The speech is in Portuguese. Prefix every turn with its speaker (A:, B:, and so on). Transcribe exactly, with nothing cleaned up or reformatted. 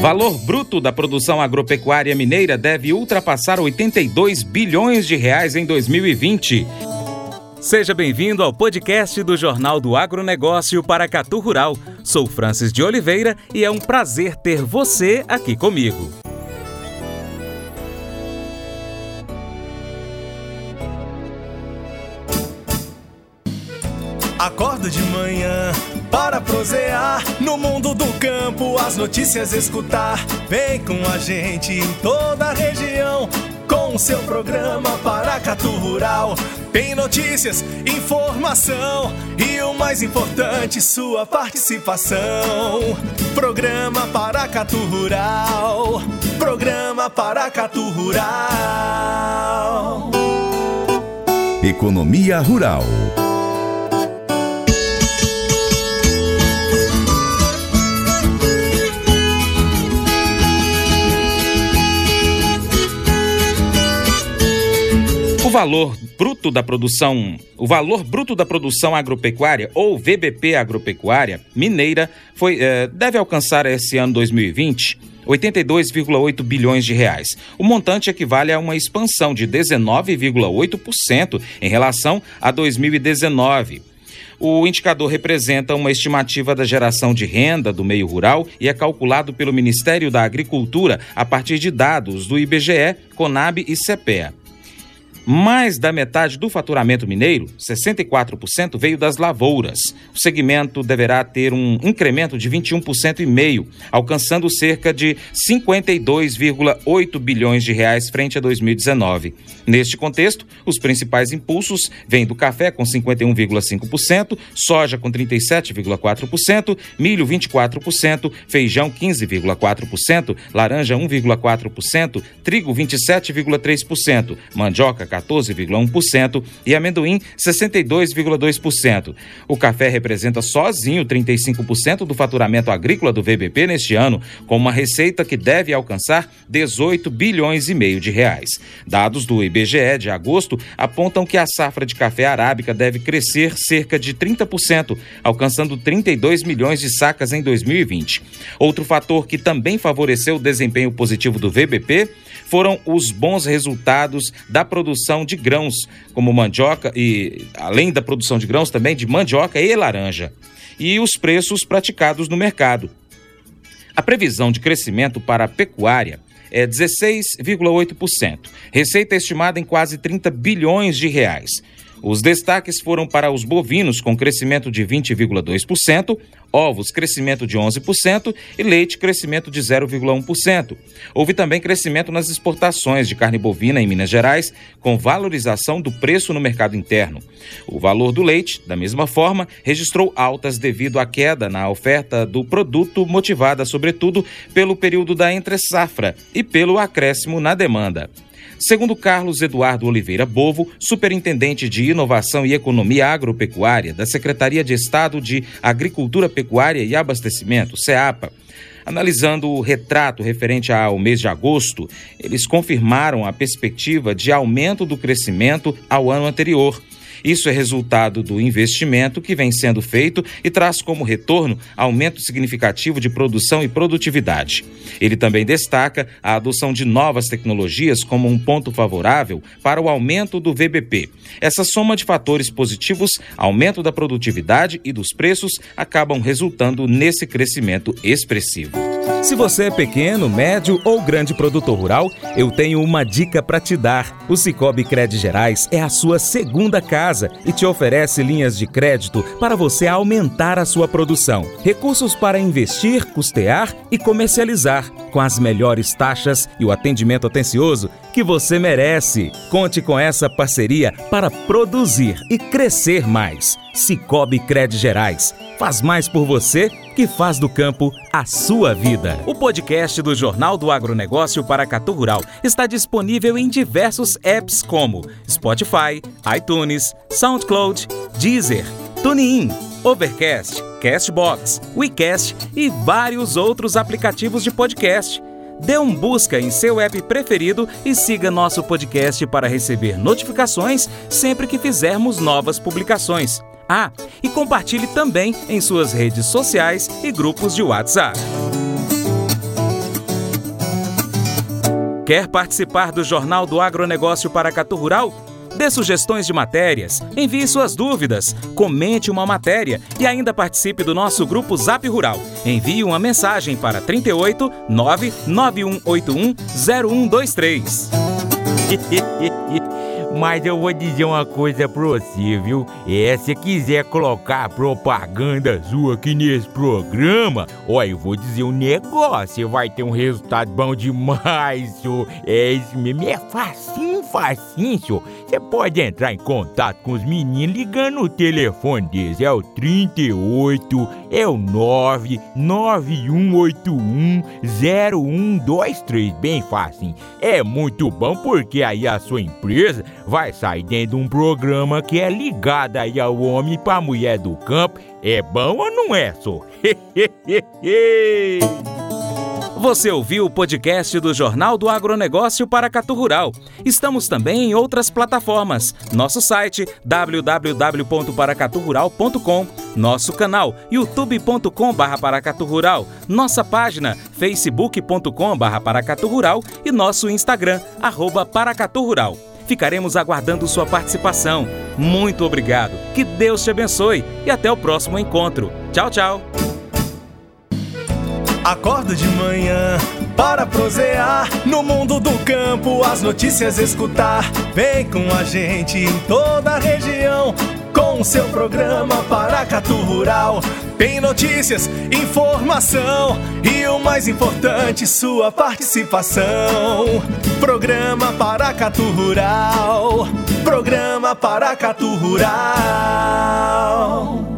A: Valor bruto da produção agropecuária mineira deve ultrapassar oitenta e dois bilhões de reais em dois mil e vinte.
B: Seja bem-vindo ao podcast do Jornal do Agronegócio Paracatu Rural. Sou Francis de Oliveira e é um prazer ter você aqui comigo.
C: Acordo de manhã para prosear no mundo do campo, as notícias escutar. Vem com a gente em toda a região com o seu programa Paracatu Rural. Tem notícias, informação e o mais importante, sua participação. Programa Paracatu Rural. Programa Paracatu Rural.
D: Economia Rural.
A: O valor bruto da produção, o valor bruto da produção agropecuária, ou V B P agropecuária mineira, foi, eh, deve alcançar esse ano dois mil e vinte oitenta e dois vírgula oito bilhões de reais. O montante equivale a uma expansão de dezenove vírgula oito por cento em relação a dois mil e dezenove. O indicador representa uma estimativa da geração de renda do meio rural e é calculado pelo Ministério da Agricultura a partir de dados do I B G E, Conab e CEPEA. Mais da metade do faturamento mineiro, sessenta e quatro por cento, veio das lavouras. O segmento deverá ter um incremento de vinte e um vírgula cinco por cento, alcançando cerca de cinquenta e dois vírgula oito bilhões de reais frente a dois mil e dezenove. Neste contexto, os principais impulsos vêm do café com cinquenta e um vírgula cinco por cento, soja com trinta e sete vírgula quatro por cento, milho vinte e quatro por cento, feijão quinze vírgula quatro por cento, laranja um vírgula quatro por cento, trigo vinte e sete vírgula três por cento, mandioca quatorze vírgula um por cento e amendoim sessenta e dois vírgula dois por cento. O café representa sozinho trinta e cinco por cento do faturamento agrícola do V B P neste ano, com uma receita que deve alcançar dezoito bilhões e meio de reais. Dados do I B G E de agosto apontam que a safra de café arábica deve crescer cerca de trinta por cento, alcançando trinta e dois milhões de sacas em dois mil e vinte. Outro fator que também favoreceu o desempenho positivo do V B P foram os bons resultados da produção de grãos, como mandioca e, além da produção de grãos, também de mandioca e laranja, e os preços praticados no mercado. A previsão de crescimento para a pecuária é dezesseis vírgula oito por cento, receita estimada em quase trinta bilhões de reais. Os destaques foram para os bovinos, com crescimento de vinte vírgula dois por cento, ovos, crescimento de onze por cento e leite, crescimento de zero vírgula um por cento. Houve também crescimento nas exportações de carne bovina em Minas Gerais, com valorização do preço no mercado interno. O valor do leite, da mesma forma, registrou altas devido à queda na oferta do produto, motivada, sobretudo, pelo período da entre-safra e pelo acréscimo na demanda. Segundo Carlos Eduardo Oliveira Bovo, superintendente de Inovação e Economia Agropecuária da Secretaria de Estado de Agricultura, Pecuária e Abastecimento, SEAPA, analisando o retrato referente ao mês de agosto, eles confirmaram a perspectiva de aumento do crescimento ao ano anterior. Isso é resultado do investimento que vem sendo feito e traz como retorno aumento significativo de produção e produtividade. Ele também destaca a adoção de novas tecnologias como um ponto favorável para o aumento do V B P. Essa soma de fatores positivos, aumento da produtividade e dos preços, acabam resultando nesse crescimento expressivo.
B: Se você é pequeno, médio ou grande produtor rural, eu tenho uma dica para te dar. O Sicoob Cred Gerais é a sua segunda casa e te oferece linhas de crédito para você aumentar a sua produção. Recursos para investir, custear e comercializar, com as melhores taxas e o atendimento atencioso que você merece. Conte com essa parceria para produzir e crescer mais. Sicoob Cred Gerais. Faz mais por você que faz do campo a sua vida. O podcast do Jornal do Agronegócio Paracatu Rural está disponível em diversos apps como Spotify, iTunes, SoundCloud, Deezer, TuneIn, Overcast, Castbox, WeCast e vários outros aplicativos de podcast. Dê um busca em seu app preferido e siga nosso podcast para receber notificações sempre que fizermos novas publicações. Ah, e compartilhe também em suas redes sociais e grupos de WhatsApp. Quer participar do Jornal do Agronegócio Paracatu Rural? Dê sugestões de matérias, envie suas dúvidas, comente uma matéria e ainda participe do nosso grupo Zap Rural. Envie uma mensagem para trinta e oito, nove nove um oito um, zero um dois três.
D: Mas eu vou dizer uma coisa pra você, viu? É, se quiser colocar propaganda sua aqui nesse programa, ó, eu vou dizer um negócio, você vai ter um resultado bom demais, senhor. É isso mesmo, é facinho, facinho, senhor. Você pode entrar em contato com os meninos ligando o telefone deles, é o trinta e oito, é o nove nove um oito um, zero um dois três, bem facinho. É muito bom porque aí a sua empresa vai sair dentro de um programa que é ligado aí ao homem para a mulher do campo. É bom ou não é, só?
B: Você ouviu o podcast do Jornal do Agronegócio Paracatu Rural. Estamos também em outras plataformas. Nosso site w w w ponto paracatu rural ponto com, nosso canal youtube ponto com barra paracatu rural, nossa página facebook ponto com barra paracatu rural e nosso Instagram, arroba paracatu rural. Ficaremos aguardando sua participação. Muito obrigado, que Deus te abençoe e até o próximo encontro. Tchau, tchau.
C: Acordo de manhã para prosear no mundo do campo, as notícias escutar. Vem com a gente em toda a região com o seu programa Paracatu Rural. Tem notícias, informação e o mais importante, sua participação. Programa Paracatu Rural. Programa Paracatu Rural.